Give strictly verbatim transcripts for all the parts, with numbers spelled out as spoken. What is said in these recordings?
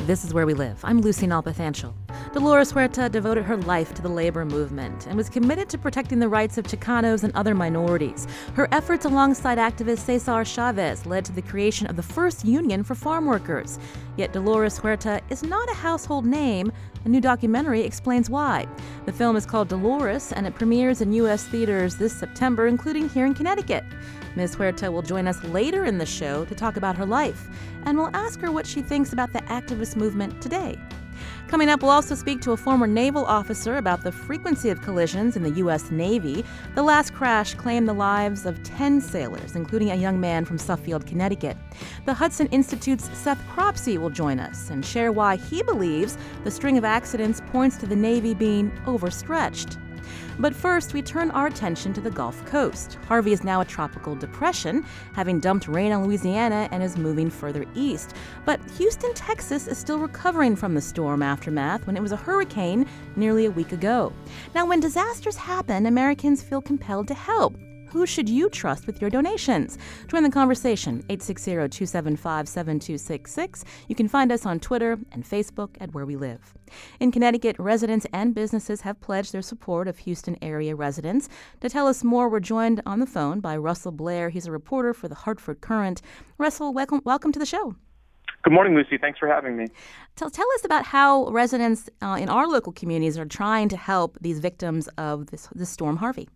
This is Where We Live. I'm Lucy Nalpathanchel. Dolores Huerta devoted her life to the labor movement and was committed to protecting the rights of Chicanos and other minorities. Her efforts alongside activist Cesar Chavez led to the creation of the first union for farm workers. Yet Dolores Huerta is not a household name. A new documentary explains why. The film is called Dolores, and it premieres in U S theaters this September, including here in Connecticut. Miz Huerta will join us later in the show to talk about her life, and we'll ask her what she thinks about the activist movement today. Coming up, we'll also speak to a former naval officer about the frequency of collisions in the U S Navy. The last crash claimed the lives of ten sailors, including a young man from Suffield, Connecticut. The Hudson Institute's Seth Cropsey will join us and share why he believes the string of accidents points to the Navy being overstretched. But first, we turn our attention to the Gulf Coast. Harvey is now a tropical depression, having dumped rain on Louisiana and is moving further east. But Houston, Texas is still recovering from the storm aftermath when it was a hurricane nearly a week ago. Now, when disasters happen, Americans feel compelled to help. Who should you trust with your donations? Join the conversation, eight six zero, two seven five, seven two six six. You can find us on Twitter and Facebook at Where We Live. In Connecticut, residents and businesses have pledged their support of Houston area residents. To tell us more, we're joined on the phone by Russell Blair. He's a reporter for the Hartford Courant. Russell, welcome, welcome to the show. Good morning, Lucy. Thanks for having me. Tell, tell us about how residents uh, in our local communities are trying to help these victims of this, this storm Harvey.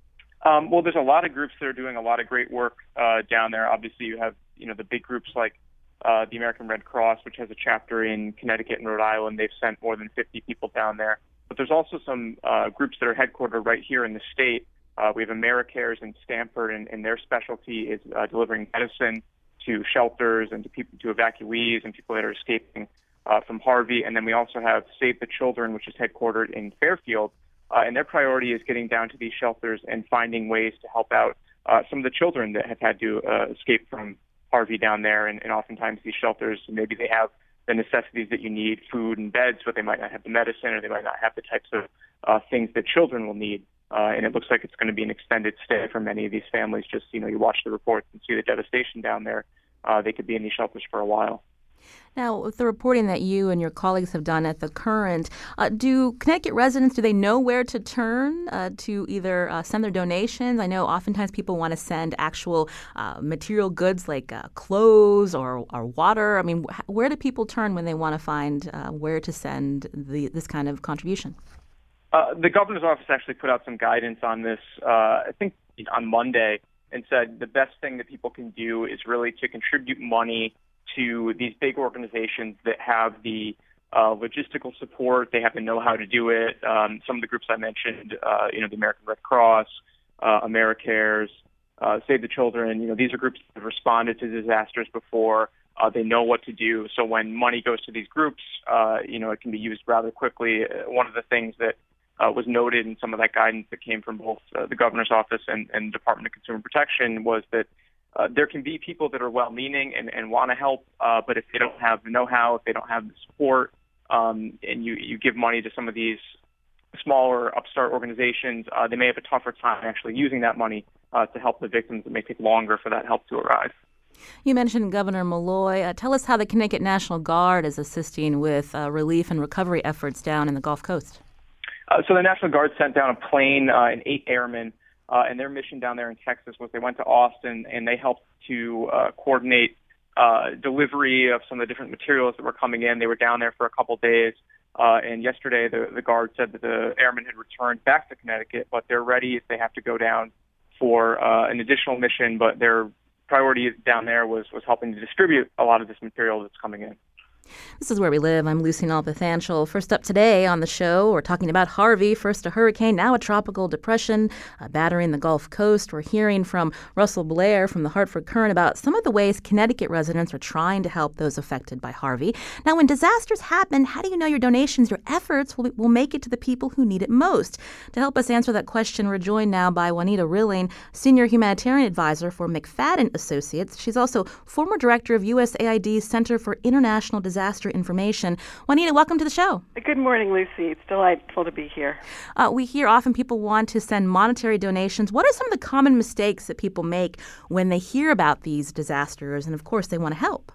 Um, well, there's a lot of groups that are doing a lot of great work uh, down there. Obviously, you have you know the big groups like uh, the American Red Cross, which has a chapter in Connecticut and Rhode Island. They've sent more than fifty people down there. But there's also some uh, groups that are headquartered right here in the state. Uh, we have AmeriCares in Stamford, and, and their specialty is uh, delivering medicine to shelters and to people, to evacuees and people that are escaping uh, from Harvey. And then we also have Save the Children, which is headquartered in Fairfield. Uh, and their priority is getting down to these shelters and finding ways to help out uh, some of the children that have had to uh, escape from Harvey down there. And, and oftentimes these shelters, maybe they have the necessities that you need, food and beds, but they might not have the medicine, or they might not have the types of uh, things that children will need. Uh, and it looks like it's going to be an extended stay for many of these families. Just, you know, you watch the reports and see the devastation down there. Uh, they could be in these shelters for a while. Now, with the reporting that you and your colleagues have done at the Courant, uh, do Connecticut residents, do they know where to turn uh, to either uh, send their donations? I know oftentimes people want to send actual uh, material goods like uh, clothes or, or water. I mean, where do people turn when they want to find uh, where to send the, this kind of contribution? Uh, the governor's office actually put out some guidance on this, uh, I think on Monday, and said the best thing that people can do is really to contribute money to these big organizations that have the uh, logistical support. They have the know-how to do it. Um, some of the groups I mentioned, uh, you know, the American Red Cross, uh, AmeriCares, uh, Save the Children, you know, these are groups that have responded to disasters before. Uh, they know what to do. So when money goes to these groups, uh, you know, it can be used rather quickly. Uh, one of the things that uh, was noted in some of that guidance that came from both uh, the governor's office and, and Department of Consumer Protection was that Uh, there can be people that are well-meaning and, and want to help, uh, but if they don't have the know-how, if they don't have the support, um, and you, you give money to some of these smaller upstart organizations, uh, they may have a tougher time actually using that money uh, to help the victims. It may take longer for that help to arrive. You mentioned Governor Malloy. Uh, tell us how the Connecticut National Guard is assisting with uh, relief and recovery efforts down in the Gulf Coast. Uh, so the National Guard sent down a plane uh, and eight airmen. Uh, and their mission down there in Texas was they went to Austin and they helped to uh, coordinate uh, delivery of some of the different materials that were coming in. They were down there for a couple days. Uh, and yesterday, the, the Guard said that the airmen had returned back to Connecticut, but they're ready if they have to go down for uh, an additional mission. But their priority down there was, was helping to distribute a lot of this material that's coming in. This is Where We Live. I'm Lucy Nalpathanchel. First up today on the show, we're talking about Harvey, first a hurricane, now a tropical depression, a battering the Gulf Coast. We're hearing from Russell Blair from the Hartford Courant about some of the ways Connecticut residents are trying to help those affected by Harvey. Now, when disasters happen, how do you know your donations, your efforts will, will make it to the people who need it most? To help us answer that question, we're joined now by Juanita Rilling, Senior Humanitarian Advisor for McFadden Associates. She's also former Director of U S A I D's Center for International Disaster Disaster Information. Juanita, welcome to the show. Good morning, Lucy. It's delightful to be here. Uh, we hear often people want to send monetary donations. What are some of the common mistakes that people make when they hear about these disasters? And, of course, they want to help.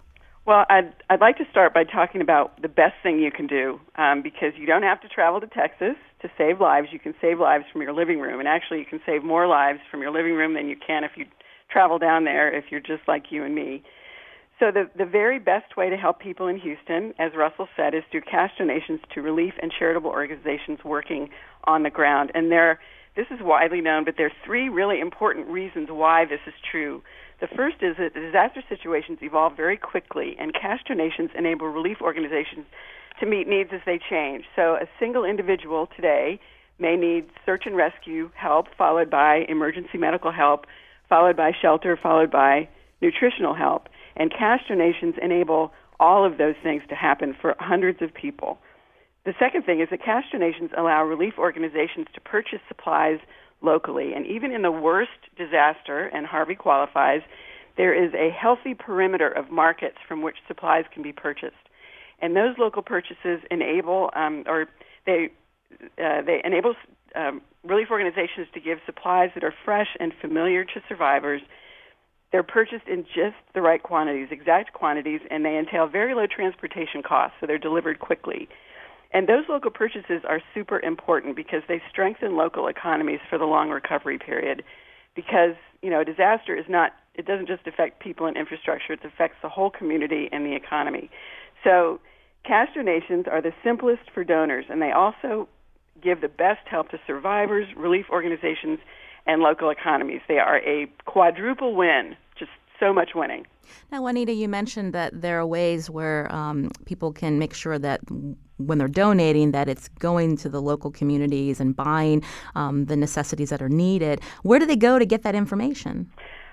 Well, I'd, I'd like to start by talking about the best thing you can do, um, because you don't have to travel to Texas to save lives. You can save lives from your living room, and actually you can save more lives from your living room than you can if you travel down there, if you're just like you and me. So the, the very best way to help people in Houston, as Russell said, is through cash donations to relief and charitable organizations working on the ground. And there, this is widely known, but there are three really important reasons why this is true. The first is that disaster situations evolve very quickly, and cash donations enable relief organizations to meet needs as they change. So a single individual today may need search and rescue help, followed by emergency medical help, followed by shelter, followed by nutritional help. And cash donations enable all of those things to happen for hundreds of people. The second thing is that cash donations allow relief organizations to purchase supplies locally. And even in the worst disaster, and Harvey qualifies, there is a healthy perimeter of markets from which supplies can be purchased. And those local purchases enable, um, or they uh, they enable um, relief organizations to give supplies that are fresh and familiar to survivors. They're purchased in just the right quantities, exact quantities, and they entail very low transportation costs, so they're delivered quickly. And those local purchases are super important because they strengthen local economies for the long recovery period. Because, you know, a disaster is not, it doesn't just affect people and infrastructure, it affects the whole community and the economy. So cash donations are the simplest for donors, and they also give the best help to survivors, relief organizations, and local economies. They are a quadruple win, just so much winning. Now, Juanita, you mentioned that there are ways where um, people can make sure that when they're donating, that it's going to the local communities and buying um, the necessities that are needed. Where do they go to get that information?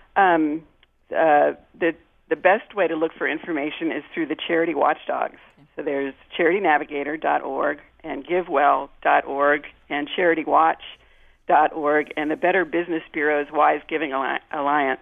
Um, uh, the the best way to look for information is through the charity watchdogs. Okay. So there's charity navigator dot org and give well dot org and charity watch dot org and the Better Business Bureau's Wise Giving Alliance,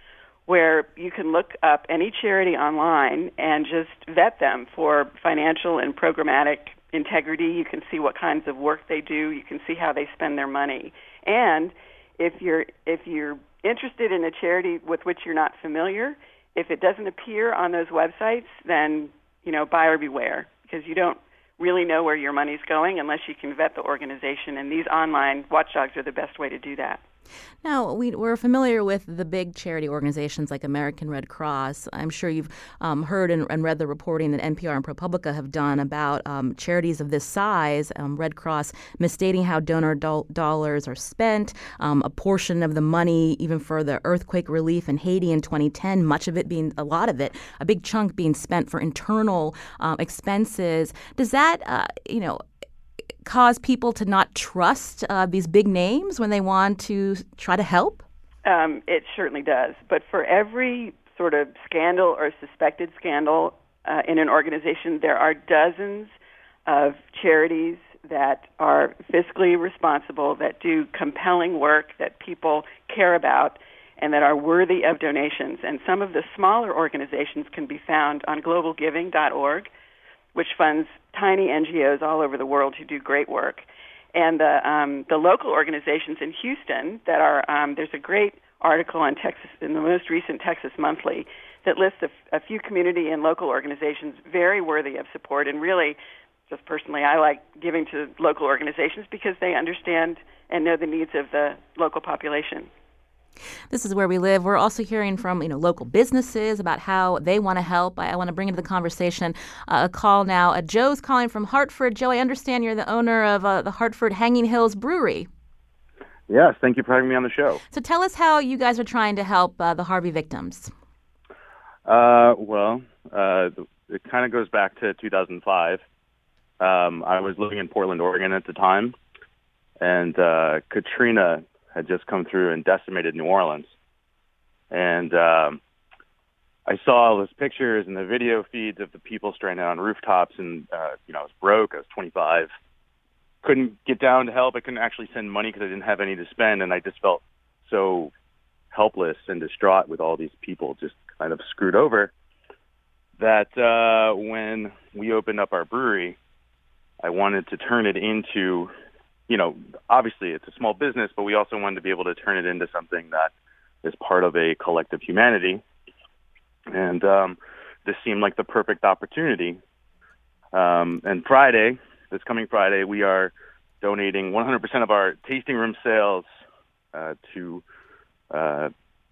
where you can look up any charity online and just vet them for financial and programmatic integrity. You can see what kinds of work they do. You can see how they spend their money. And if you're if you're interested in a charity with which you're not familiar, if it doesn't appear on those websites, then, you know, buyer beware, because you don't really know where your money's going unless you can vet the organization. And these online watchdogs are the best way to do that. Now, we, we're familiar with the big charity organizations like American Red Cross. I'm sure you've um, heard and, and read the reporting that N P R and ProPublica have done about um, charities of this size, um, Red Cross misstating how donor do- dollars are spent, um, a portion of the money even for the earthquake relief in Haiti in twenty ten, much of it being, a lot of it, a big chunk being spent for internal um, expenses. Does that, uh, you know, cause people to not trust uh, these big names when they want to try to help? Um, it certainly does. But for every sort of scandal or suspected scandal uh, in an organization, there are dozens of charities that are fiscally responsible, that do compelling work that people care about, and that are worthy of donations. And some of the smaller organizations can be found on global giving dot org, which funds tiny N G Os all over the world who do great work. And the um, the local organizations in Houston that are, um, there's a great article on Texas, in the most recent Texas Monthly, that lists a, a few community and local organizations very worthy of support. And really, just personally, I like giving to local organizations because they understand and know the needs of the local population. This is Where We Live. We're also hearing from, you know, local businesses about how they want to help. I, I want to bring into the conversation uh, a call now. Uh, Joe's calling from Hartford. Joe, I understand you're the owner of uh, the Hartford Hanging Hills Brewery. Yes, thank you for having me on the show. So tell us how you guys are trying to help uh, the Harvey victims. Uh, well, uh, it kind of goes back to two thousand five. Um, I was living in Portland, Oregon at the time, and uh, Katrina had just come through and decimated New Orleans. And um, I saw all those pictures and the video feeds of the people stranded on rooftops, and, uh, you know, I was broke. I was twenty-five. Couldn't get down to help. I couldn't actually send money because I didn't have any to spend, and I just felt so helpless and distraught with all these people just kind of screwed over that uh, when we opened up our brewery, I wanted to turn it into, you know, obviously it's a small business, but we also wanted to be able to turn it into something that is part of a collective humanity. And um, this seemed like the perfect opportunity. Um, and Friday, this coming Friday, we are donating one hundred percent of our tasting room sales uh, to uh,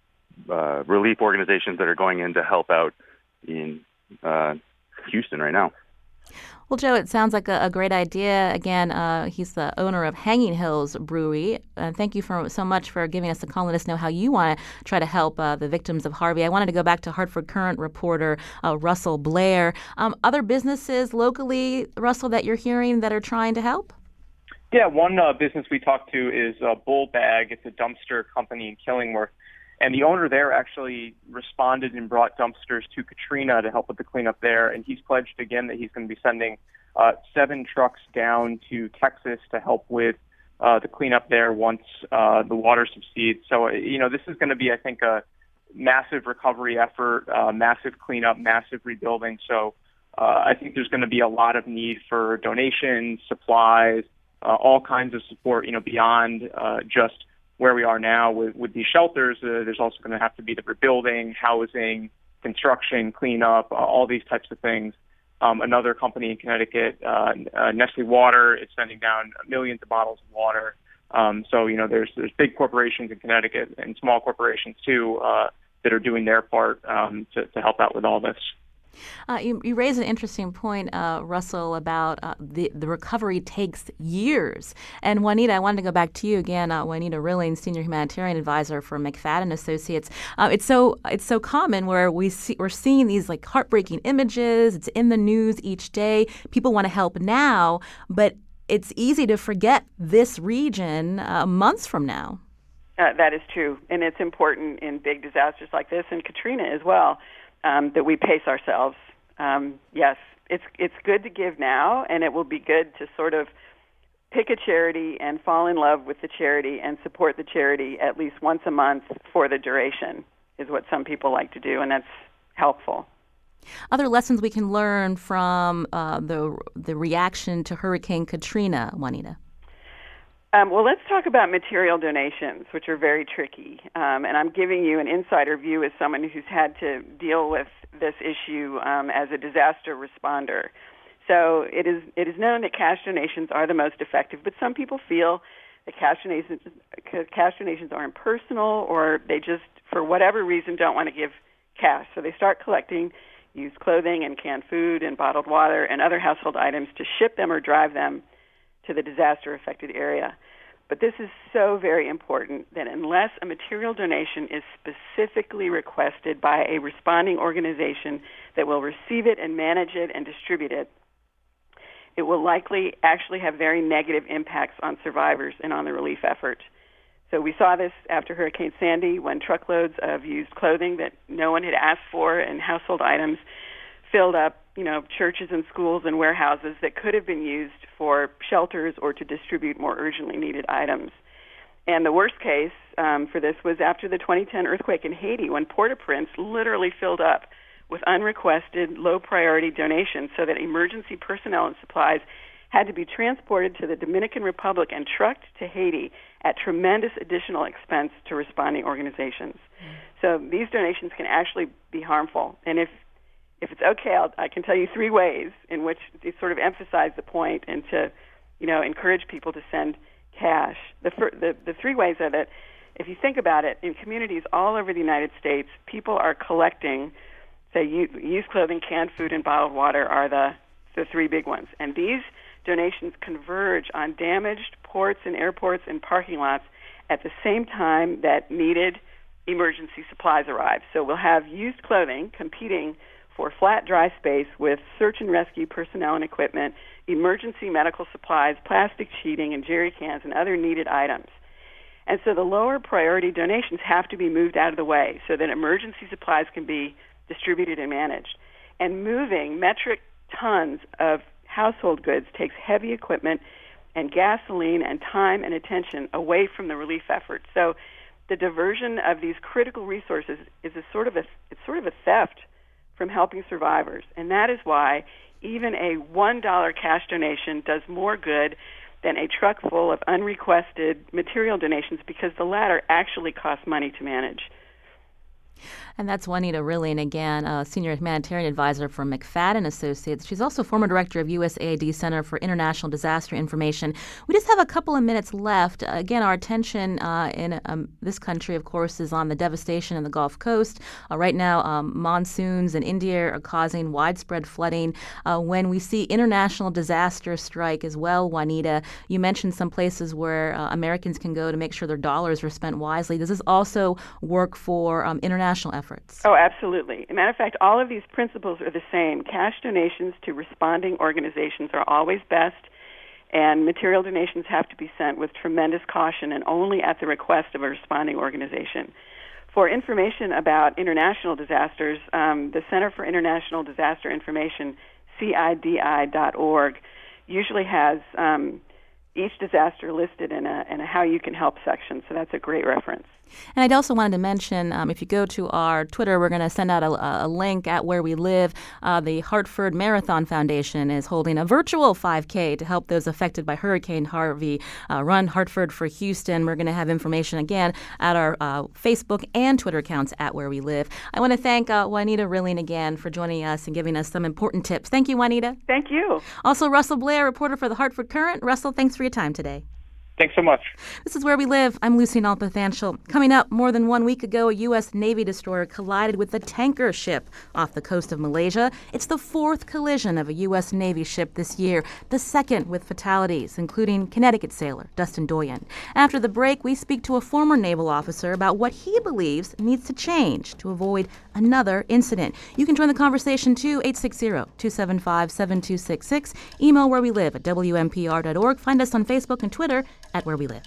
uh, relief organizations that are going in to help out in uh, Houston right now. Well, Joe, it sounds like a, a great idea. Again, uh, he's the owner of Hanging Hills Brewery. Uh, thank you for so much for giving us a call and let us know how you want to try to help uh, the victims of Harvey. I wanted to go back to Hartford Courant reporter uh, Russell Blair. Um, other businesses locally, Russell, that you're hearing that are trying to help? Yeah, one uh, business we talked to is uh, Bull Bag. It's a dumpster company in Killingworth. And the owner there actually responded and brought dumpsters to Katrina to help with the cleanup there. And he's pledged again that he's going to be sending uh, seven trucks down to Texas to help with uh, the cleanup there once uh, the water subsides. So, you know, this is going to be, I think, a massive recovery effort, uh, massive cleanup, massive rebuilding. So uh, I think there's going to be a lot of need for donations, supplies, uh, all kinds of support, you know, beyond uh, just where we are now with, with these shelters. Uh, there's also going to have to be the rebuilding, housing, construction, cleanup, uh, all these types of things. Um, another company in Connecticut, uh, uh, Nestle Water, is sending down millions of bottles of water. Um, so, you know, there's there's big corporations in Connecticut and small corporations, too, uh, that are doing their part um, to, to help out with all this. Uh, you, you raise an interesting point, uh, Russell, about uh, the, the recovery takes years. And Juanita, I wanted to go back to you again. Uh, Juanita Rilling, Senior Humanitarian Advisor for McFadden Associates. Uh, it's so it's so common where we see, we're seeing these like heartbreaking images. It's in the news each day. People want to help now, but it's easy to forget this region uh, months from now. Uh, that is true, and it's important in big disasters like this, and Katrina as well. Um, that we pace ourselves. Um, yes, it's it's good to give now, and it will be good to sort of pick a charity and fall in love with the charity and support the charity at least once a month for the duration, is what some people like to do, and that's helpful. Other lessons we can learn from uh, the the reaction to Hurricane Katrina, Juanita? Um, well, let's talk about material donations, which are very tricky. Um, and I'm giving you an insider view as someone who's had to deal with this issue um, as a disaster responder. So it is it is known that cash donations are the most effective, but some people feel that cash donations, cash donations are impersonal, or they just, for whatever reason, don't want to give cash. So they start collecting used clothing and canned food and bottled water and other household items to ship them or drive them to the disaster-affected area. But this is so very important that unless a material donation is specifically requested by a responding organization that will receive it and manage it and distribute it, it will likely actually have very negative impacts on survivors and on the relief effort. So we saw this after Hurricane Sandy, when truckloads of used clothing that no one had asked for and household items filled up, you know, churches and schools and warehouses that could have been used for shelters or to distribute more urgently needed items. And the worst case um, for this was after the twenty ten earthquake in Haiti, when Port-au-Prince literally filled up with unrequested, low-priority donations so that emergency personnel and supplies had to be transported to the Dominican Republic and trucked to Haiti at tremendous additional expense to responding organizations. Mm. So these donations can actually be harmful. And if If it's okay, I'll, I can tell you three ways in which to sort of emphasize the point and to, you know, encourage people to send cash. The, fir- the the three ways are that, if you think about it, in communities all over the United States, people are collecting, say, used clothing, canned food, and bottled water are the the three big ones. And these donations converge on damaged ports and airports and parking lots at the same time that needed emergency supplies arrive. So we'll have used clothing competing for flat, dry space with search and rescue personnel and equipment, emergency medical supplies, plastic sheeting, and jerry cans, and other needed items. And so the lower priority donations have to be moved out of the way so that emergency supplies can be distributed and managed. And moving metric tons of household goods takes heavy equipment and gasoline and time and attention away from the relief effort. So the diversion of these critical resources is a sort of a it's sort of a theft from helping survivors. And that is why even a one dollar cash donation does more good than a truck full of unrequested material donations, because the latter actually cost money to manage. And that's Juanita Rilling, again, a senior humanitarian advisor for McFadden Associates. She's also former director of U S A I D Center for International Disaster Information. We just have a couple of minutes left. Again, our attention uh, in um, this country, of course, is on the devastation in the Gulf Coast. Uh, right now, um, monsoons in India are causing widespread flooding. Uh, when we see international disaster strike as well, Juanita, you mentioned some places where uh, Americans can go to make sure their dollars are spent wisely. Does this also work for um, international efforts? Oh, absolutely. As a matter of fact, all of these principles are the same. Cash donations to responding organizations are always best, and material donations have to be sent with tremendous caution and only at the request of a responding organization. For information about international disasters, um, the Center for International Disaster Information, C I D I dot org, usually has um, each disaster listed in a, in a how you can help section, so that's a great reference. And I'd also wanted to mention, um, if you go to our Twitter, we're going to send out a, a link at Where We Live. Uh, the Hartford Marathon Foundation is holding a virtual five K to help those affected by Hurricane Harvey. Uh, Run Hartford for Houston. We're going to have information, again, at our uh, Facebook and Twitter accounts at Where We Live. I want to thank uh, Juanita Rilling again for joining us and giving us some important tips. Thank you, Juanita. Thank you. Also, Russell Blair, reporter for the Hartford Courant. Russell, thanks for your time today. Thanks so much. This is Where We Live. I'm Lucy Nalpathanchel. Coming up, more than one week ago, a U S Navy destroyer collided with a tanker ship off the coast of Malaysia. It's the fourth collision of a U S Navy ship this year, the second with fatalities, including Connecticut sailor Dustin Doyen. After the break, we speak to a former naval officer about what he believes needs to change to avoid another incident. You can join the conversation too, eight six zero, two seven five, seven two six six. Email Where We Live at W M P R dot org. Find us on Facebook and Twitter at Where We Live.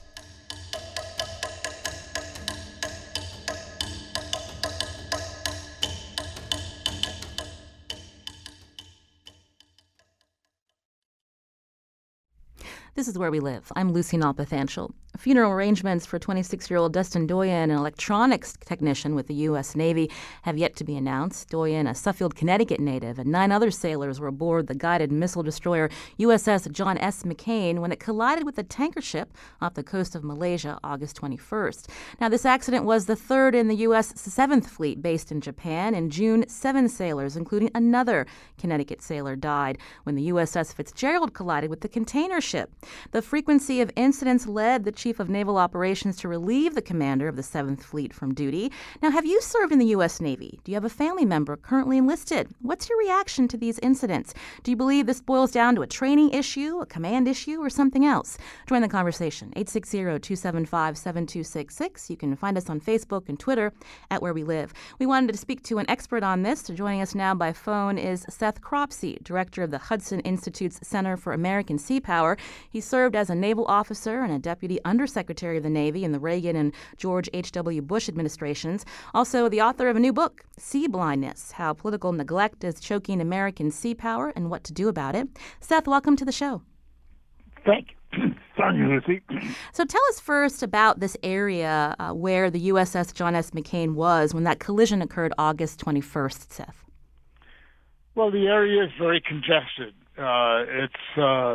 This is Where We Live. I'm Lucy Nalpathanchel. Funeral arrangements for twenty-six-year-old Dustin Doyen, an electronics technician with the U S Navy, have yet to be announced. Doyen, a Suffield, Connecticut native, and nine other sailors were aboard the guided missile destroyer U S S John S. McCain when it collided with a tanker ship off the coast of Malaysia August twenty-first. Now, this accident was the third in the U S seventh Fleet based in Japan. In June, seven sailors, including another Connecticut sailor, died when the U S S Fitzgerald collided with the container ship. The frequency of incidents led the Chief of Naval Operations to relieve the commander of the seventh Fleet from duty. Now, have you served in the U S Navy? Do you have a family member currently enlisted? What's your reaction to these incidents? Do you believe this boils down to a training issue, a command issue, or something else? Join the conversation, eight six zero, two seven five, seven two six six. You can find us on Facebook and Twitter at Where We Live. We wanted to speak to an expert on this. Joining us now by phone is Seth Cropsey, director of the Hudson Institute's Center for American Sea Power. He served as a naval officer and a deputy Undersecretary of the Navy in the Reagan and George H W. Bush administrations. Also, the author of a new book, Sea Blindness, How Political Neglect is Choking American Sea Power and What to Do About It. Seth, welcome to the show. Thank you. Thank you, Lucy. So tell us first about this area uh, where the U S S John S. McCain was when that collision occurred August twenty-first, Seth. Well, the area is very congested. Uh, it's uh,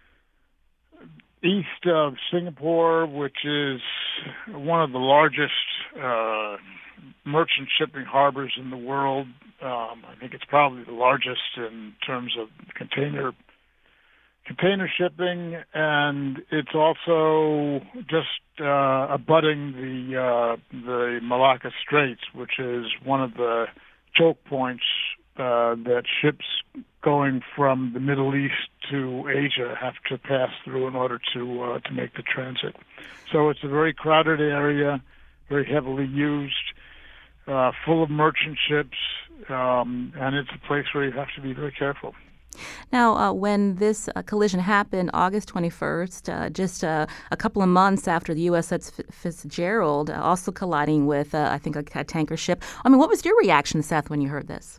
east of Singapore, which is one of the largest uh, merchant shipping harbors in the world. Um, I think it's probably the largest in terms of container container shipping, and it's also just uh, abutting the uh, the Malacca Straits, which is one of the choke points uh, that ships going from the Middle East to Asia have to pass through in order to uh, to make the transit. So it's a very crowded area, very heavily used, uh, full of merchant ships, um, and it's a place where you have to be very careful. Now, uh, when this uh, collision happened, August twenty-first, uh, just uh, a couple of months after the U S S Fitzgerald, uh, also colliding with, uh, I think, a, a tanker ship. I mean, what was your reaction, Seth, when you heard this?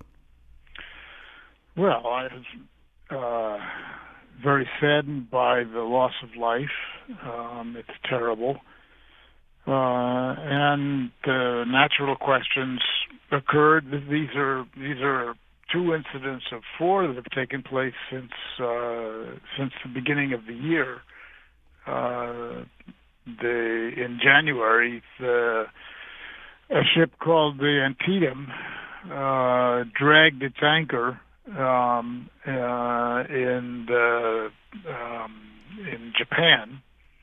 Well, I was uh, very saddened by the loss of life. Um, it's terrible. Uh, and the natural questions occurred. These are these are two incidents of four that have taken place since uh, since the beginning of the year. Uh, the in January, the a ship called the Antietam uh, dragged its anchor um, uh, in the, um, in Japan,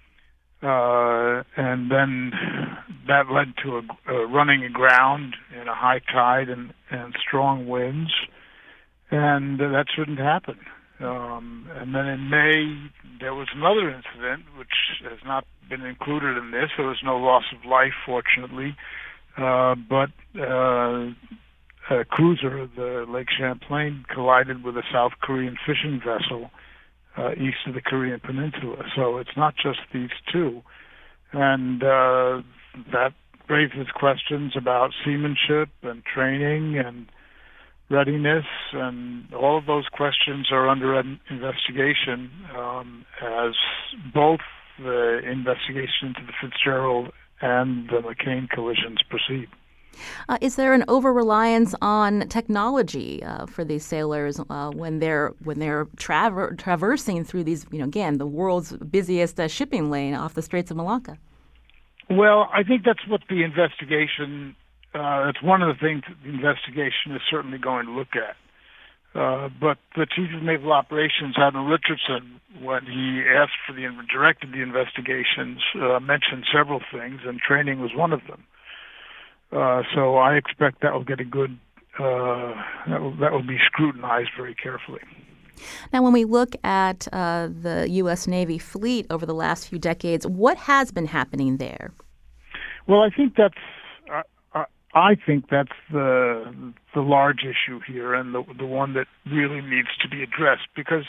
uh, and then that led to a, a running aground in a high tide and, and strong winds, and uh, that shouldn't happen. Um, and then in May, there was another incident, which has not been included in this. There was no loss of life, fortunately, uh, but uh, a cruiser, the Lake Champlain, collided with a South Korean fishing vessel uh, east of the Korean Peninsula. So it's not just these two. And uh, that raises questions about seamanship and training and readiness, and all of those questions are under investigation um, as both the investigation into the Fitzgerald and the McCain collisions proceed. Uh, is there an over-reliance on technology uh, for these sailors uh, when they're when they're traver- traversing through these, you know, again, the world's busiest uh, shipping lane off the Straits of Malacca? Well, I think that's what the investigation. Uh, it's one of the things that the investigation is certainly going to look at. Uh, but the Chief of Naval Operations, Admiral Richardson, when he asked for the directed the investigations, uh, mentioned several things, and training was one of them. Uh, so I expect that will get a good, uh, that will, that will be scrutinized very carefully. Now, when we look at uh, the U S. Navy fleet over the last few decades, what has been happening there? Well, I think that's uh, I think that's the the large issue here, and the the one that really needs to be addressed, because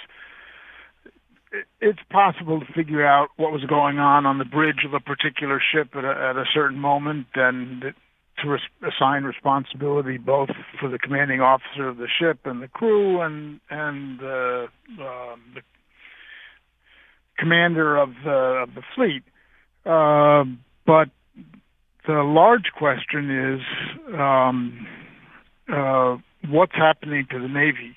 it's possible to figure out what was going on on the bridge of a particular ship at a, at a certain moment, and to res- assign responsibility both for the commanding officer of the ship and the crew and and uh, uh, the commander of the of the fleet, uh, but the large question is um, uh, what's happening to the Navy,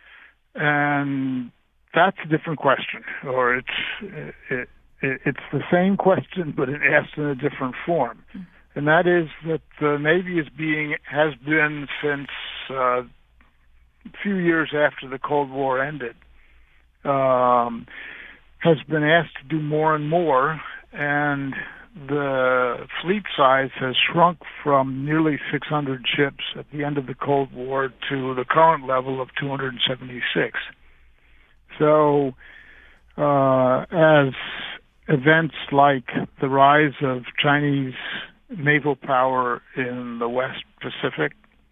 and that's a different question, or it's it, it, it's the same question, but it asked in a different form, mm-hmm. and that is that the Navy is being has been since uh, a few years after the Cold War ended, um, has been asked to do more and more, and the fleet size has shrunk from nearly six hundred ships at the end of the Cold War to the current level of two hundred seventy-six. So uh, as events like the rise of Chinese naval power in the West Pacific,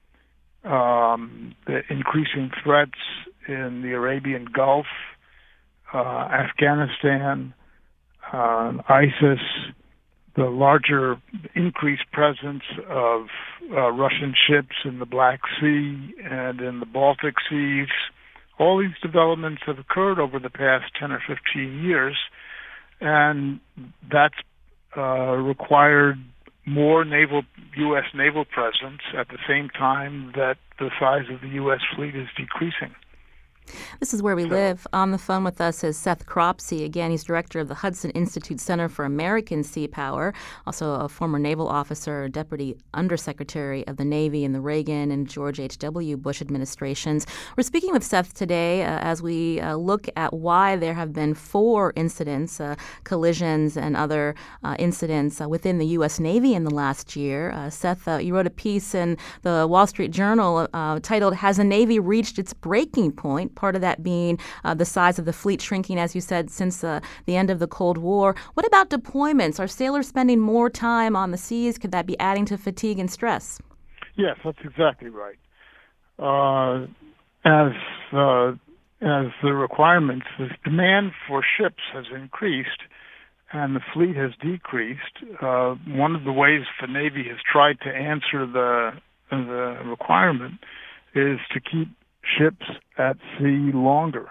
um, the increasing threats in the Arabian Gulf, uh, Afghanistan, uh, ISIS, the larger increased presence of uh, Russian ships in the Black Sea and in the Baltic Seas, all these developments have occurred over the past ten or fifteen years, and that's uh, required more naval U S naval presence at the same time that the size of the U S fleet is decreasing. This is Where We Live. On the phone with us is Seth Cropsey. Again, he's director of the Hudson Institute Center for American Sea Power, also a former naval officer, deputy undersecretary of the Navy in the Reagan and George H W. Bush administrations. We're speaking with Seth today uh, as we uh, look at why there have been four incidents, uh, collisions and other uh, incidents uh, within the U S. Navy in the last year. Uh, Seth, uh, you wrote a piece in the Wall Street Journal uh, titled, "Has the Navy Reached Its Breaking Point?" Part of that being uh, the size of the fleet shrinking, as you said, since uh, the end of the Cold War. What about deployments? Are sailors spending more time on the seas? Could that be adding to fatigue and stress? Yes, that's exactly right. Uh, as uh, as the requirements, the demand for ships has increased and the fleet has decreased. Uh, one of the ways the Navy has tried to answer the the requirement is to keep ships at sea longer.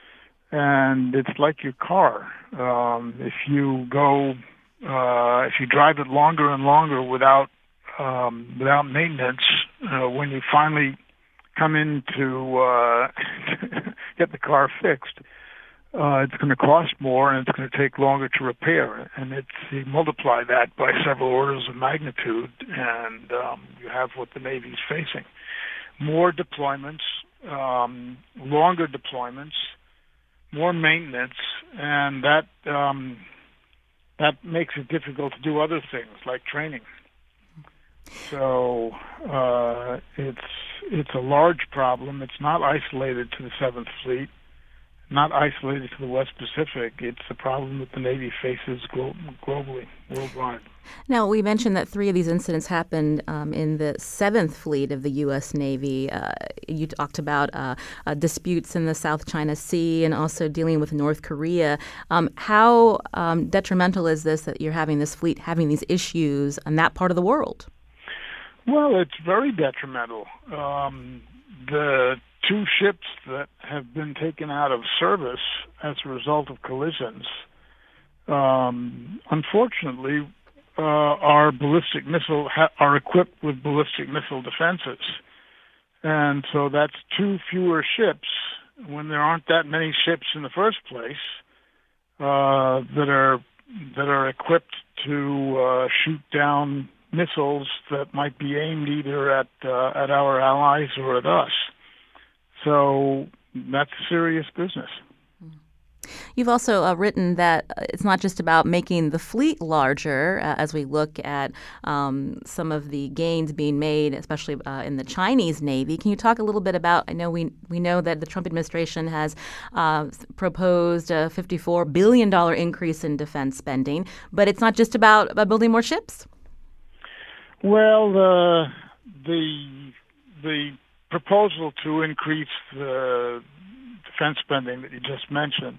And it's like your car. Um, if you go, uh, if you drive it longer and longer without um, without maintenance, uh, when you finally come in to uh, get the car fixed, uh, it's going to cost more and it's going to take longer to repair. And it's you multiply that by several orders of magnitude, and um, you have what the Navy's facing. More deployments, um, longer deployments, more maintenance, and that um, that makes it difficult to do other things like training. So uh, it's it's a large problem. It's not isolated to the Seventh Fleet, not isolated to the West Pacific. It's a problem that the Navy faces glo- globally, worldwide. Now, we mentioned that three of these incidents happened um, in the Seventh Fleet of the U S. Navy. Uh, you talked about uh, uh, disputes in the South China Sea and also dealing with North Korea. Um, how um, detrimental is this that you're having this fleet having these issues in that part of the world? Well, it's very detrimental. Um, the two ships that have been taken out of service as a result of collisions, um, unfortunately, uh, are ballistic missile ha- are equipped with ballistic missile defenses, and so that's two fewer ships when there aren't that many ships in the first place uh, that are that are equipped to uh, shoot down missiles that might be aimed either at uh, at our allies or at us. So that's serious business. You've also uh, written that it's not just about making the fleet larger uh, as we look at um, some of the gains being made, especially uh, in the Chinese Navy. Can you talk a little bit about, I know we we know that the Trump administration has uh, proposed a fifty-four billion dollars increase in defense spending, but it's not just about, about building more ships? Well, the the the proposal to increase the defense spending that you just mentioned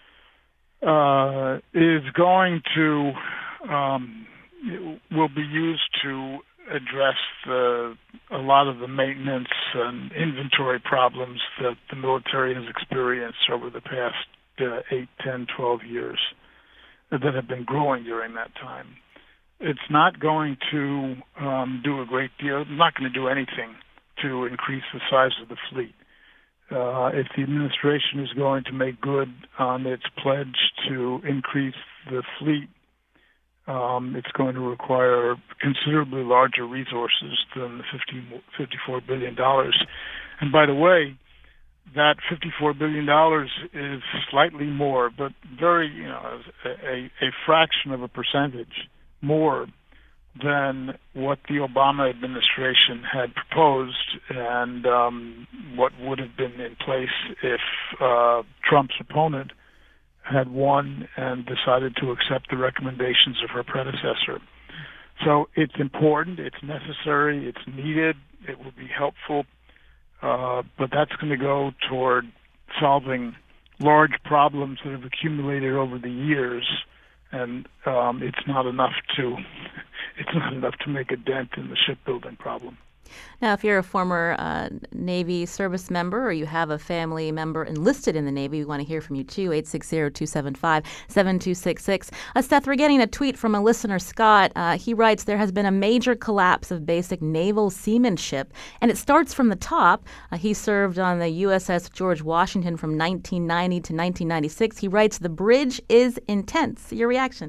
uh, is going to um, will be used to address the, a lot of the maintenance and inventory problems that the military has experienced over the past uh, eight, ten, twelve years that have been growing during that time. It's not going to um, do a great deal. It's not going to do anything to increase the size of the fleet. Uh, if the administration is going to make good on its pledge to increase the fleet, um, it's going to require considerably larger resources than the fifty-four billion dollars. And by the way, that fifty-four billion dollars is slightly more, but very, you know, a, a fraction of a percentage more than what the Obama administration had proposed and um, what would have been in place if uh, Trump's opponent had won and decided to accept the recommendations of her predecessor. So it's important, it's necessary, it's needed, it will be helpful, uh, but that's going to go toward solving large problems that have accumulated over the years. And um, it's not enough to it's not enough to make a dent in the shipbuilding problem. Now, if you're a former uh, Navy service member or you have a family member enlisted in the Navy, we want to hear from you too, eight six zero, two seven five, seven two six six. Uh, Seth, we're getting a tweet from a listener, Scott. Uh, he writes, there has been a major collapse of basic naval seamanship, and it starts from the top. Uh, he served on the U S S George Washington from nineteen ninety to nineteen ninety-six. He writes, the bridge is intense. Your reaction?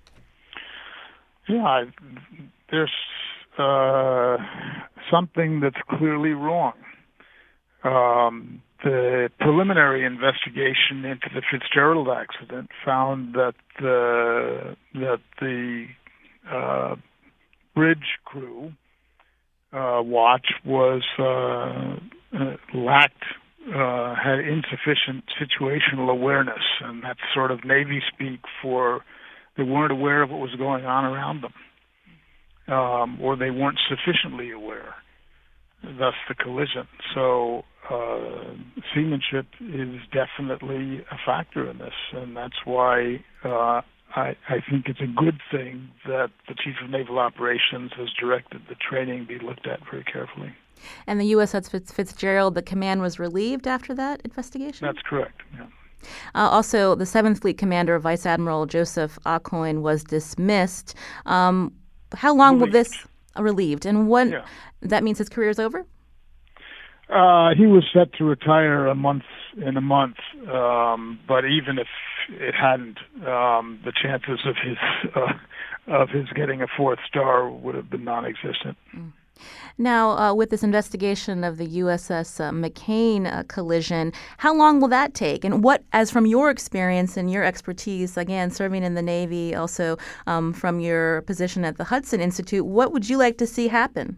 Yeah, there's uh, something that's clearly wrong. Um, the preliminary investigation into the Fitzgerald accident found that the that the uh, bridge crew uh, watch was uh, uh, lacked uh, had insufficient situational awareness, and that's sort of Navy speak for they weren't aware of what was going on around them, um, or they weren't sufficiently aware. Thus, the collision. So, uh, seamanship is definitely a factor in this, and that's why uh, I, I think it's a good thing that the Chief of Naval Operations has directed the training be looked at very carefully. And the U S S Fitzgerald, the command was relieved after that investigation? That's correct, yeah. Uh, also, the seventh Fleet Commander, Vice Admiral Joseph Aucoin, was dismissed. Um, how long relieved. will this uh, relieved? And what yeah. that means his career is over? Uh, he was set to retire a month in a month, um, but even if it hadn't, um, the chances of his uh, of his getting a fourth star would have been non-existent. Mm. Now, uh, with this investigation of the U S S uh, McCain uh, collision, how long will that take? And what, as from your experience and your expertise, again, serving in the Navy, also um, from your position at the Hudson Institute, what would you like to see happen?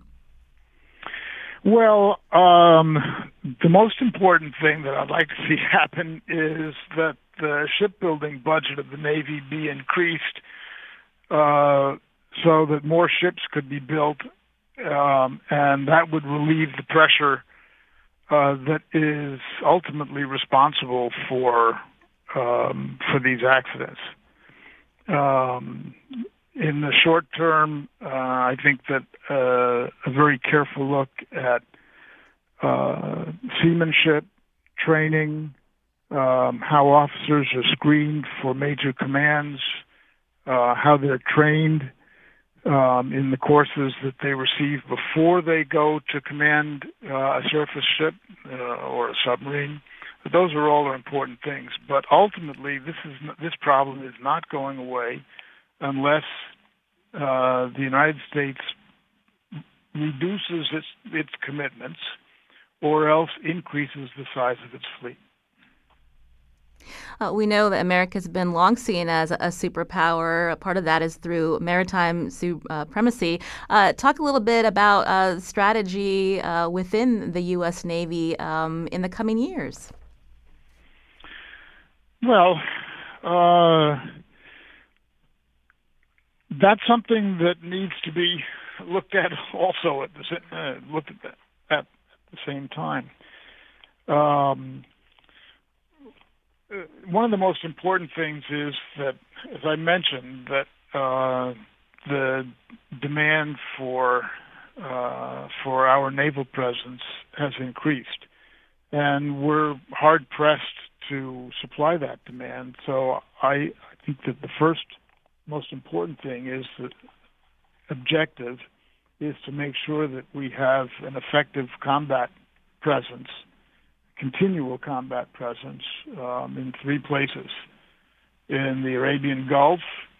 Well, um, the most important thing that I'd like to see happen is that the shipbuilding budget of the Navy be increased uh, so that more ships could be built, um, and that would relieve the pressure uh, that is ultimately responsible for um, for these accidents. Um, In the short term, uh, I think that uh, a very careful look at uh, seamanship, training, um, how officers are screened for major commands, uh, how they're trained um, in the courses that they receive before they go to command uh, a surface ship uh, or a submarine. Those are all important things. But ultimately, this is this problem is not going away unless uh, the United States reduces its, its commitments or else increases the size of its fleet. Uh, we know that America has been long seen as a, a superpower. A part of that is through maritime supremacy. Uh, talk a little bit about uh, strategy uh, within the U S Navy um, in the coming years. Well, uh, that's something that needs to be looked at also at the uh, looked at, at, at the same time. Um, one of the most important things is that, as I mentioned, that uh, the demand for uh, for our naval presence has increased, and we're hard pressed to supply that demand. So I, I think that the first most important thing is that objective is to make sure that we have an effective combat presence, continual combat presence um, in three places: in the Arabian Gulf,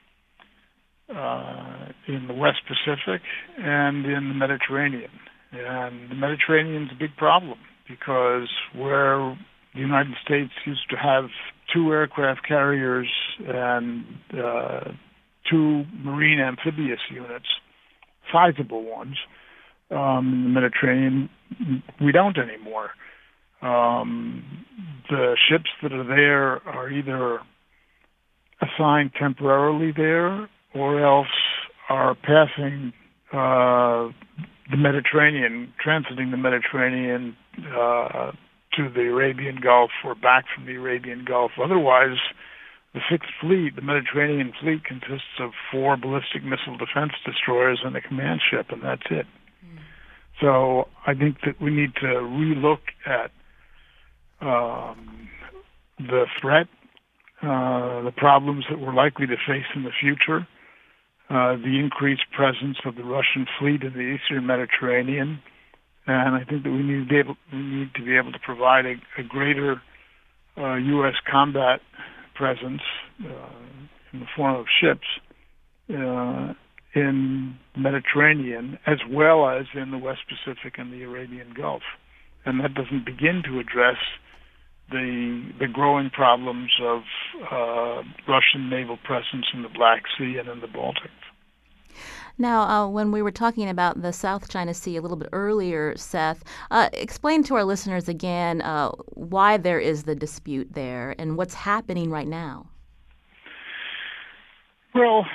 uh, in the West Pacific, and in the Mediterranean. And the Mediterranean is a big problem because where the United States used to have two aircraft carriers and uh, two marine amphibious units, sizable ones, um, in the Mediterranean, we don't anymore. Um, the ships that are there are either assigned temporarily there or else are passing uh, the Mediterranean, transiting the Mediterranean uh, to the Arabian Gulf or back from the Arabian Gulf. Otherwise, the Sixth Fleet, the Mediterranean Fleet, consists of four ballistic missile defense destroyers and a command ship, and that's it. Mm. So I think that we need to relook at um, the threat, uh, the problems that we're likely to face in the future, uh, the increased presence of the Russian fleet in the Eastern Mediterranean, and I think that we need to be able, we need to be able to provide a, a greater uh, U S combat presence uh, in the form of ships uh, in the Mediterranean as well as in the West Pacific and the Arabian Gulf. And that doesn't begin to address the the growing problems of uh, Russian naval presence in the Black Sea and in the Baltic. Now, uh, when we were talking about the South China Sea a little bit earlier, Seth, uh, explain to our listeners again uh, why there is the dispute there and what's happening right now. Well,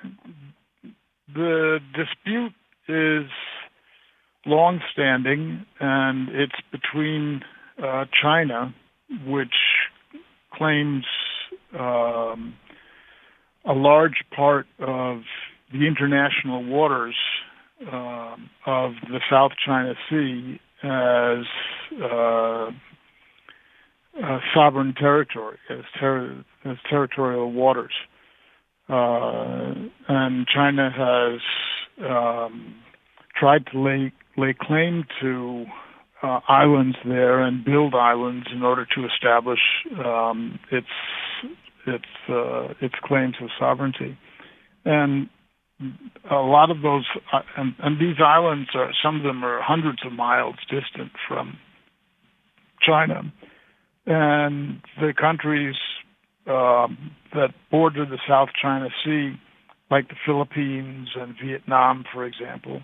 the dispute is long-standing, and it's between uh, China, which claims um, a large part of the international waters uh, of the South China Sea as uh, uh, sovereign territory, as, ter- as territorial waters. Uh, and China has um, tried to lay, lay claim to uh, islands there and build islands in order to establish um, its its uh, its claims of sovereignty. And a lot of those, uh, and, and these islands, are, some of them are hundreds of miles distant from China. And the countries um, that border the South China Sea, like the Philippines and Vietnam, for example,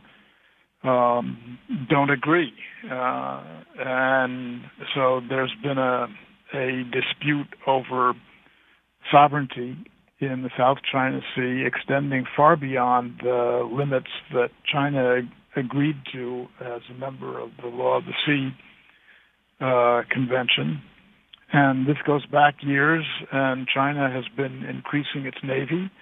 um, don't agree. Uh, and so there's been a, a dispute over sovereignty in the South China Sea, extending far beyond the limits that China agreed to as a member of the Law of the Sea uh, Convention. And this goes back years, and China has been increasing its navy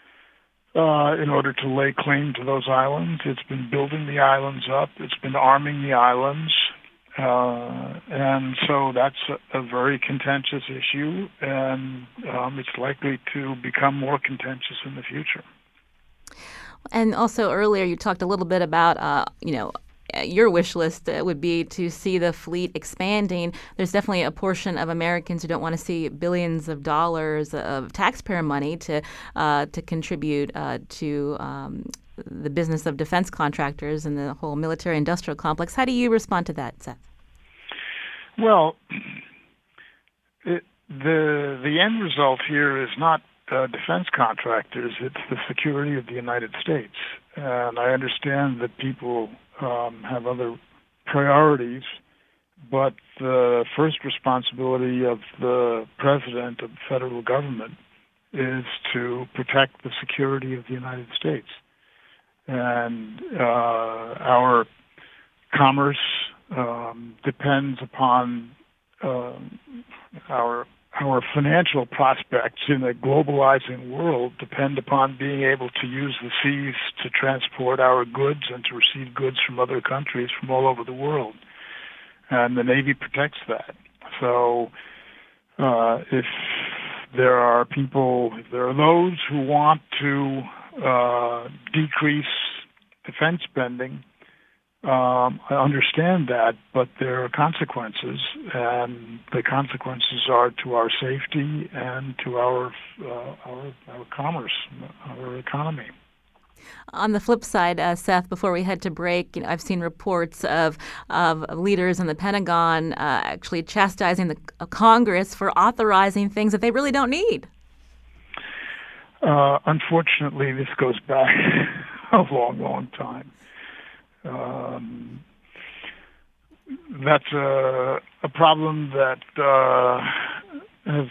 uh, in order to lay claim to those islands. It's been building the islands up. It's been arming the islands. Uh, and so that's a, a very contentious issue, and um, it's likely to become more contentious in the future. And also earlier you talked a little bit about, uh, you know, your wish list would be to see the fleet expanding. There's definitely a portion of Americans who don't want to see billions of dollars of taxpayer money to uh, to contribute uh, to um, the business of defense contractors and the whole military-industrial complex. How do you respond to that, Seth? Well, it, the the end result here is not uh, defense contractors; it's the security of the United States. And I understand that people um, have other priorities, but the first responsibility of the president of the federal government is to protect the security of the United States. And uh, our commerce um, depends upon uh, our our financial prospects in a globalizing world depend upon being able to use the seas to transport our goods and to receive goods from other countries from all over the world. And the Navy protects that. So uh, if there are people, if there are those who want to uh, decrease defense spending, Um, I understand that, but there are consequences, and the consequences are to our safety and to our uh, our, our commerce, our economy. On the flip side, uh, Seth, before we head to break, you know, I've seen reports of of leaders in the Pentagon uh, actually chastising the uh, Congress for authorizing things that they really don't need. Uh, unfortunately, this goes back a long, long time. Um, that's a, a problem that uh, has,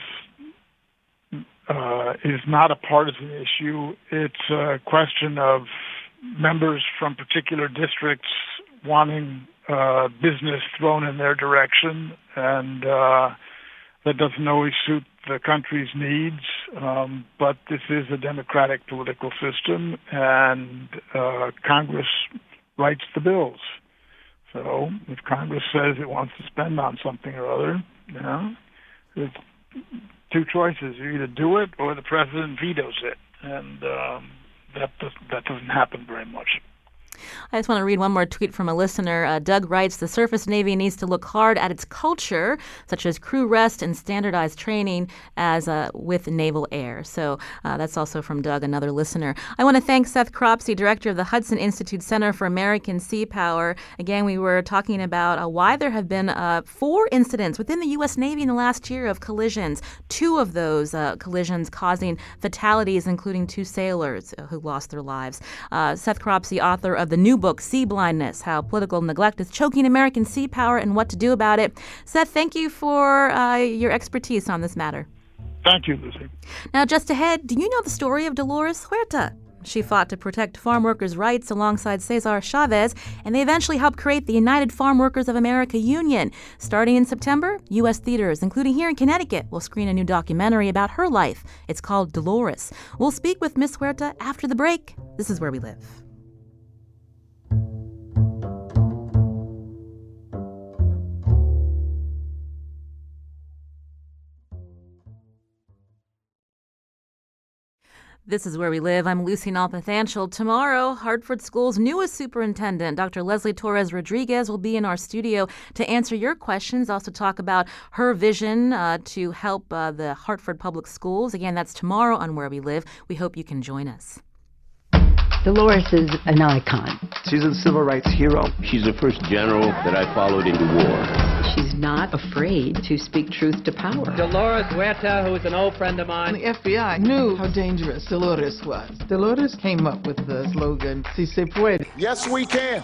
uh, is not a partisan issue. It's a question of members from particular districts wanting uh, business thrown in their direction, and uh, that doesn't always suit the country's needs. Um, but this is a democratic political system, and uh, Congress writes the bills. So if Congress says it wants to spend on something or other, you know, there's two choices. You either do it or the president vetoes it. And um, that, does, that doesn't happen very much. I just want to read one more tweet from a listener. Uh, Doug writes, the surface Navy needs to look hard at its culture, such as crew rest and standardized training as uh, with naval air. So uh, that's also from Doug, another listener. I want to thank Seth Cropsey, director of the Hudson Institute Center for American Sea Power. Again, we were talking about uh, why there have been uh, four incidents within the U S Navy in the last year of collisions, two of those uh, collisions causing fatalities, including two sailors who lost their lives. Uh, Seth Cropsey, author of the new book, Sea Blindness, How Political Neglect is Choking American Sea Power and What to Do About It. Seth, thank you for uh, your expertise on this matter. Thank you, Lucy. Now, just ahead, do you know the story of Dolores Huerta? She fought to protect farm workers' rights alongside Cesar Chavez, and they eventually helped create the United Farm Workers of America Union. Starting in September, U S theaters, including here in Connecticut, will screen a new documentary about her life. It's called Dolores. We'll speak with Miss Huerta after the break. This is Where We Live. This is Where We Live. I'm Lucy Nalpathanchel. Tomorrow, Hartford School's newest superintendent, Doctor Leslie Torres Rodriguez, will be in our studio to answer your questions, also talk about her vision uh, to help uh, the Hartford Public Schools. Again, that's tomorrow on Where We Live. We hope you can join us. Dolores is an icon. She's a civil rights hero. She's the first general that I followed into war. She's not afraid to speak truth to power. Dolores Huerta, who is an old friend of mine. The F B I knew how dangerous Dolores was. Dolores came up with the slogan, Si se puede. Yes, we can.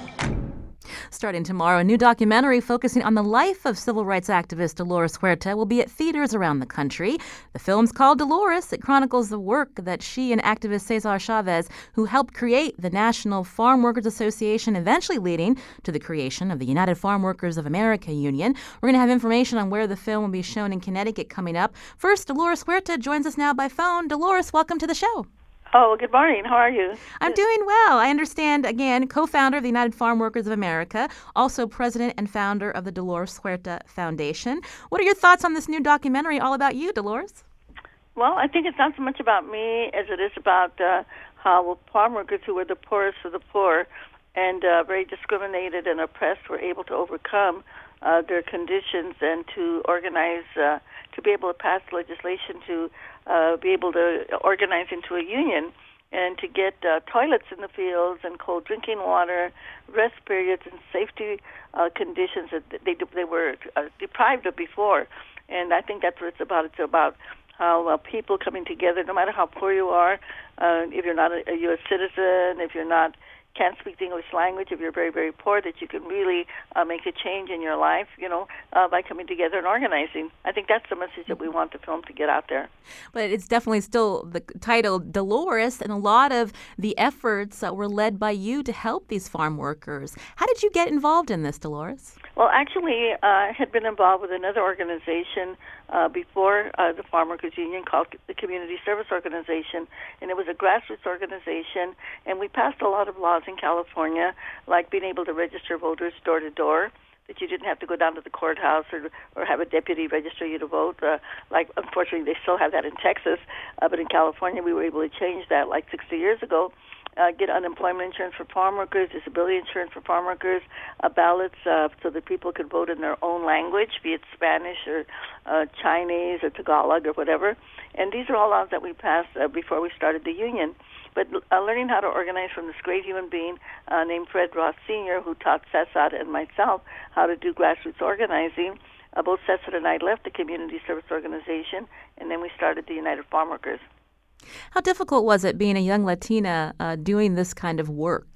Starting tomorrow, a new documentary focusing on the life of civil rights activist Dolores Huerta will be at theaters around the country. The film's called Dolores. It chronicles the work that she and activist Cesar Chavez, who helped create the National Farm Workers Association, eventually leading to the creation of the United Farm Workers of America Union. We're going to have information on where the film will be shown in Connecticut coming up. First, Dolores Huerta joins us now by phone. Dolores, welcome to the show. Oh, good morning. How are you? I'm doing well. I understand, again, co-founder of the United Farm Workers of America, also president and founder of the Dolores Huerta Foundation. What are your thoughts on this new documentary all about you, Dolores? Well, I think it's not so much about me as it is about uh, how farm workers who were the poorest of the poor and uh, very discriminated and oppressed were able to overcome uh, their conditions and to organize, uh, to be able to pass legislation to Uh, be able to organize into a union and to get uh, toilets in the fields and cold drinking water, rest periods, and safety uh, conditions that they they were uh, deprived of before. And I think that's what it's about. It's about how uh, people coming together, no matter how poor you are, uh, if you're not a, a U S citizen, if you're not can't speak the English language, if you're very, very poor, that you can really uh, make a change in your life, you know, uh, by coming together and organizing. I think that's the message that we want the film to get out there. But it's definitely still the title Dolores, and a lot of the efforts uh, were led by you to help these farm workers. How did you get involved in this, Dolores? Well, actually, uh, I had been involved with another organization uh, before uh, the Farm Workers Union called the Community Service Organization, and it was a grassroots organization, and we passed a lot of laws in California, like being able to register voters door to door, that you didn't have to go down to the courthouse or or have a deputy register you to vote. Uh, like, unfortunately, they still have that in Texas, uh, but in California, we were able to change that like sixty years ago. Uh, get unemployment insurance for farm workers, disability insurance for farm workers, uh, ballots uh, so that people could vote in their own language, be it Spanish or uh, Chinese or Tagalog or whatever. And these are all laws that we passed uh, before we started the union. But uh, learning how to organize from this great human being uh, named Fred Ross Senior, who taught Cesar and myself how to do grassroots organizing, uh, both Cesar and I left the Community Service Organization, and then we started the United Farm Workers. How difficult was it being a young Latina uh, doing this kind of work?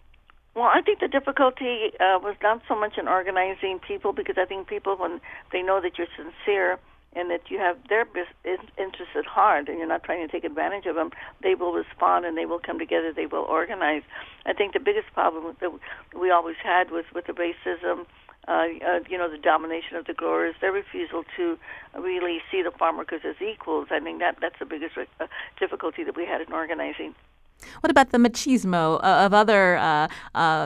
Well, I think the difficulty uh, was not so much in organizing people, because I think people, when they know that you're sincere and that you have their interests at heart and you're not trying to take advantage of them, they will respond and they will come together, they will organize. I think the biggest problem that we always had was with the racism, uh, uh, you know, the domination of the growers, their refusal to really see the farm workers as equals. I think that that's the biggest uh, difficulty that we had in organizing. What about the machismo of other uh, uh,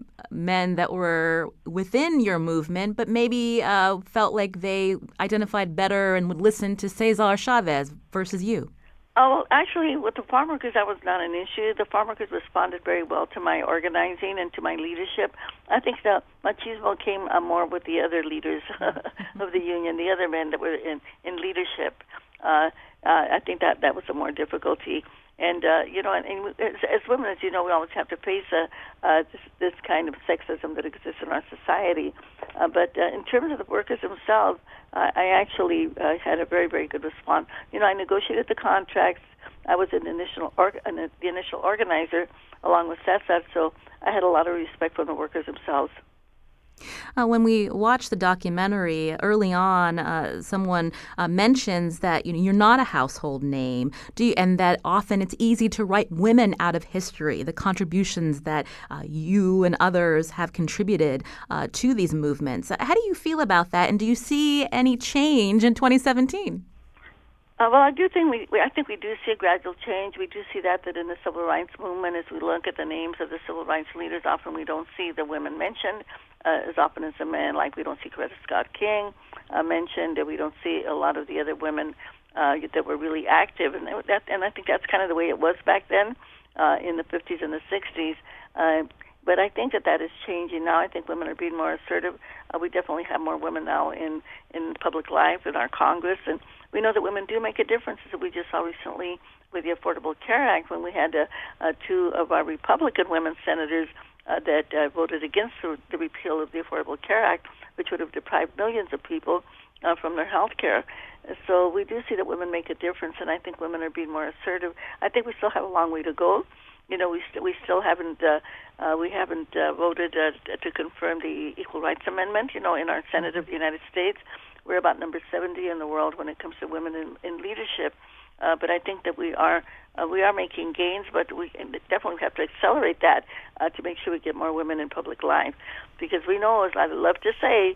men that were within your movement, but maybe uh, felt like they identified better and would listen to Cesar Chavez versus you? Oh, well, actually, with the farm workers, that was not an issue. The farm workers responded very well to my organizing and to my leadership. I think the machismo came uh, more with the other leaders of the union, the other men that were in, in leadership. Uh, uh, I think that that was a more difficulty. And, uh, you know, and, and as, as women, as you know, we always have to face uh, uh, this, this kind of sexism that exists in our society. Uh, but uh, in terms of the workers themselves, uh, I actually uh, had a very, very good response. You know, I negotiated the contracts. I was an initial or- an, the initial organizer along with Cesar, so I had a lot of respect from the workers themselves. Uh, when we watch the documentary, early on, uh, someone uh, mentions that you know, you're not a household name, do you, and that often it's easy to write women out of history, the contributions that uh, you and others have contributed uh, to these movements. How do you feel about that, and do you see any change in twenty seventeen? Uh, well, I do think we, we, I think we do see a gradual change. We do see that that in the civil rights movement, as we look at the names of the civil rights leaders, often we don't see the women mentioned uh, as often as the men. Like we don't see Coretta Scott King uh, mentioned, and we don't see a lot of the other women uh, that were really active. And that, and I think that's kind of the way it was back then uh, in the fifties and the sixties. Uh, But I think that that is changing now. I think women are being more assertive. Uh, we definitely have more women now in, in public life, in our Congress, and we know that women do make a difference, as we just saw recently with the Affordable Care Act, when we had uh, uh, two of our Republican women senators uh, that uh, voted against the, the repeal of the Affordable Care Act, which would have deprived millions of people uh, from their health care. So we do see that women make a difference, and I think women are being more assertive. I think we still have a long way to go. You know, we st- we still haven't uh, uh, we haven't uh, voted uh, to confirm the Equal Rights Amendment. You know, in our Senate of the United States, we're about number seventy in the world when it comes to women in, in leadership. Uh, but I think that we are uh, we are making gains, but we definitely have to accelerate that uh, to make sure we get more women in public life. Because we know, as I love to say,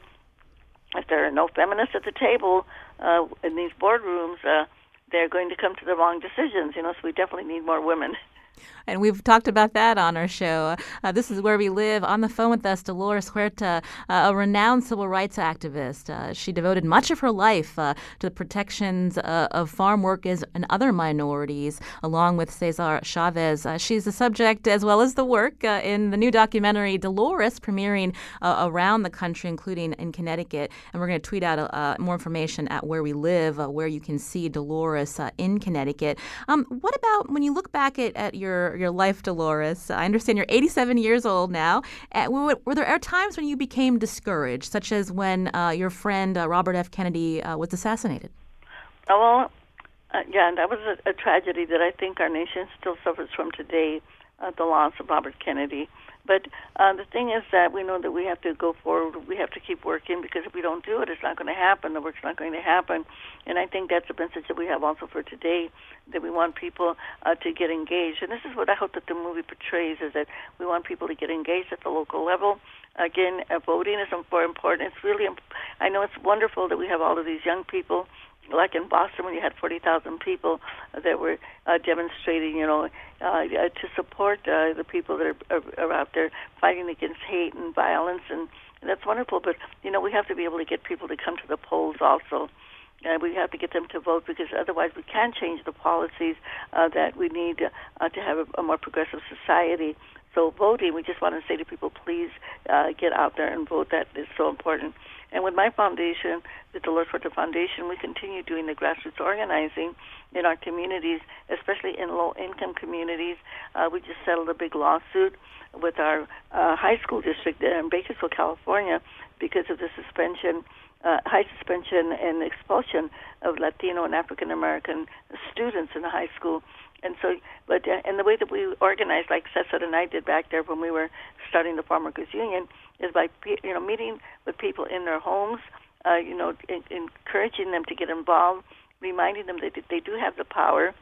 if there are no feminists at the table uh, in these boardrooms, uh, they're going to come to the wrong decisions. You know, so we definitely need more women. And we've talked about that on our show. Uh, this is Where We Live. On the phone with us, Dolores Huerta, uh, a renowned civil rights activist. Uh, she devoted much of her life uh, to the protections uh, of farm workers and other minorities, along with Cesar Chavez. Uh, she's the subject, as well as the work, uh, in the new documentary Dolores, premiering uh, around the country, including in Connecticut. And we're going to tweet out uh, more information at Where We Live, uh, where you can see Dolores uh, in Connecticut. Um, what about when you look back at, at your your life, Dolores? I understand you're eighty-seven years old now. Uh, were, were there times when you became discouraged, such as when uh, your friend uh, Robert F. Kennedy uh, was assassinated? Oh, well, uh, yeah, and that was a, a tragedy that I think our nation still suffers from today, uh, the loss of Robert Kennedy. But uh, the thing is that we know that we have to go forward. We have to keep working, because if we don't do it, it's not going to happen. The work's not going to happen. And I think that's a message that we have also for today, that we want people uh, to get engaged. And this is what I hope that the movie portrays, is that we want people to get engaged at the local level. Again, uh, voting is more important. It's really, imp- I know it's wonderful that we have all of these young people, like in Boston, when you had forty thousand people that were uh, demonstrating, you know, uh, to support uh, the people that are, are, are out there fighting against hate and violence, and, and that's wonderful. But, you know, we have to be able to get people to come to the polls also. Uh, we have to get them to vote, because otherwise we can't change the policies uh, that we need uh, to have a, a more progressive society. So voting, we just want to say to people, please uh, get out there and vote. That is so important. And with my foundation, the Dolores Huerta Foundation, we continue doing the grassroots organizing in our communities, especially in low-income communities. Uh, we just settled a big lawsuit with our uh, high school district in Bakersfield, California, because of the suspension, uh, high suspension and expulsion of Latino and African-American students in the high school. And so, but uh, and the way that we organized, like Cesar and I did back there when we were starting the Farm Workers Union, is by you know meeting with people in their homes, uh, you know, in, encouraging them to get involved, reminding them that they do have the power,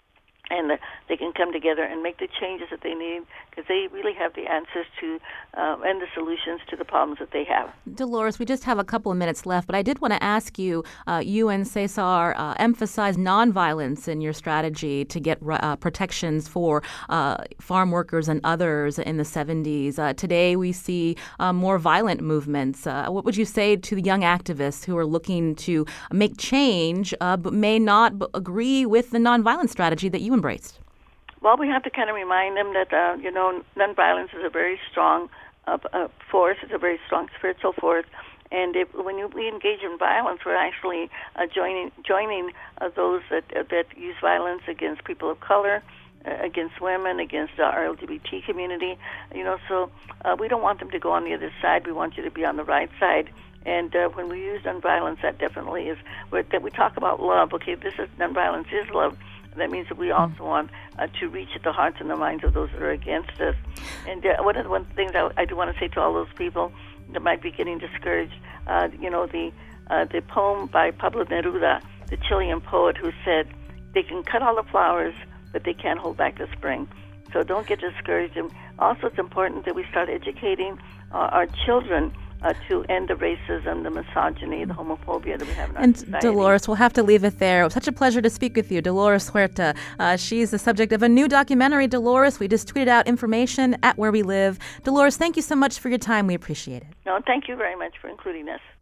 and uh, they can come together and make the changes that they need, because they really have the answers to uh, and the solutions to the problems that they have. Dolores, we just have a couple of minutes left, but I did want to ask you, uh, you and Cesar uh, emphasize nonviolence in your strategy to get uh, protections for uh, farm workers and others in the seventies. Uh, today we see uh, more violent movements. Uh, what would you say to the young activists who are looking to make change uh, but may not b- agree with the nonviolent strategy that you embraced? Well, we have to kind of remind them that, uh, you know, nonviolence is a very strong uh, uh, force. It's a very strong spiritual force. And if, when you, we engage in violence, we're actually uh, joining joining uh, those that uh, that use violence against people of color, uh, against women, against uh, our L G B T community. You know, so uh, we don't want them to go on the other side. We want you to be on the right side. And uh, when we use nonviolence, that definitely is where, that we talk about love. Okay, this is nonviolence is love. That means that we also want uh, to reach at the hearts and the minds of those that are against us. And uh, one of the one things I, I do want to say to all those people that might be getting discouraged, uh, you know, the uh, the poem by Pablo Neruda, the Chilean poet, who said, "They can cut all the flowers, but they can't hold back the spring." So don't get discouraged. And also, it's important that we start educating uh, our children uh, to end the racism, the misogyny, the homophobia that we have in our and society. Dolores, we'll have to leave it there. It was such a pleasure to speak with you. Dolores Huerta. Uh, she's the subject of a new documentary, Dolores. We just tweeted out information at Where We Live. Dolores, thank you so much for your time. We appreciate it. No, thank you very much for including us.